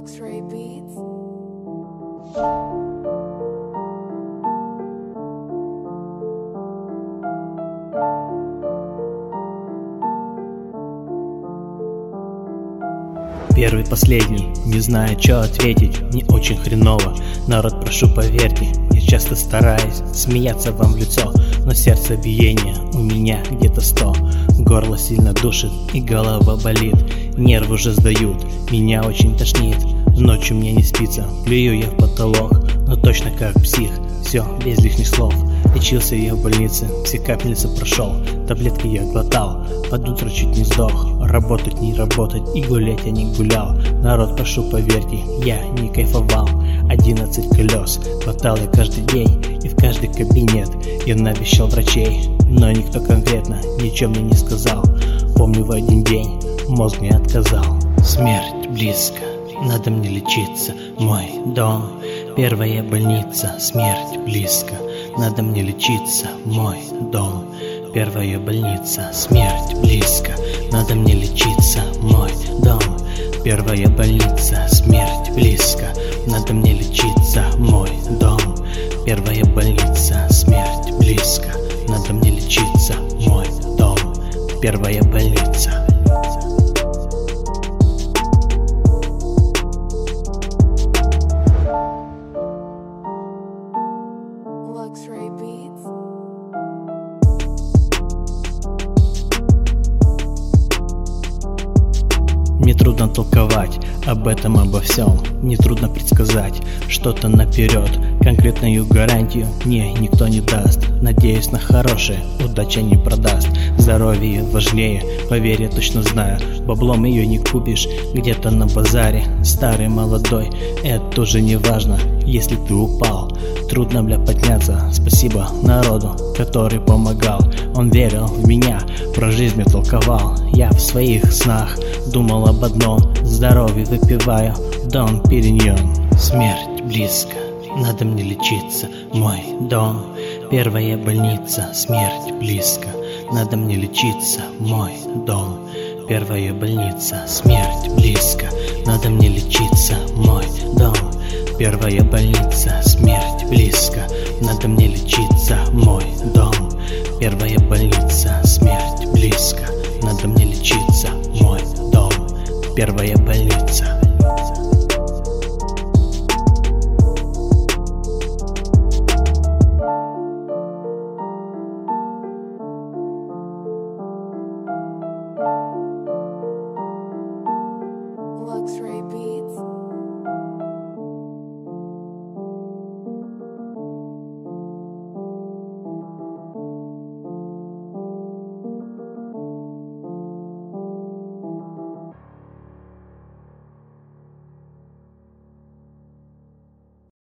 Luxury Beats. Первый, последний, не знаю, что ответить, мне очень хреново. Народ, прошу, поверьте, я часто стараюсь смеяться вам в лицо, но сердцебиение у меня где-то 100. Горло сильно душит и голова болит, нервы уже сдают, меня очень тошнит. Ночью мне не спится, плюю я в потолок, но точно как псих, все без лишних слов. Лечился я в больнице, все капельницы прошел, таблетки я глотал, под утро чуть не сдох. Работать не работать и гулять я не гулял. Народ, прошу, поверьте, я не кайфовал. 11 колес хватал я каждый день, и в каждый кабинет я навещал врачей, но никто конкретно ничего мне не сказал. Помню, в один день мозг мне отказал. Смерть близко, надо мне лечиться, мой дом, первая больница. Смерть близко, надо мне лечиться, мой дом, первая больница. Смерть близко, надо мне лечиться, мой дом, первая больница. Смерть близко, надо мне лечиться, мой дом, первая больница. Смерть близко, надо мне лечиться, мой дом, первая больница. Luxury Beats. Мне трудно толковать об этом, обо всем. Мне трудно предсказать что-то наперед. Конкретную гарантию мне никто не даст. Надеюсь на хорошее, удача не продаст. Здоровье важнее, поверь, я точно знаю. Баблом ее не купишь где-то на базаре. Старый, молодой, это уже не важно. Если ты упал, трудно, бля, подняться. Спасибо народу, который помогал. Он верил в меня, про жизнь мне толковал. Я в своих снах думал об одном: здоровье выпиваю, Дон Периньон. Смерть близко, надо мне лечиться, мой дом, первая больница. Смерть близко, надо мне лечиться, мой дом, первая больница. Смерть близко, надо мне лечиться, мой дом, первая больница. Смерть близко, надо мне лечиться, мой дом, первая больница. Смерть близко, надо мне лечиться, мой дом, первая больница. Luxury Beats.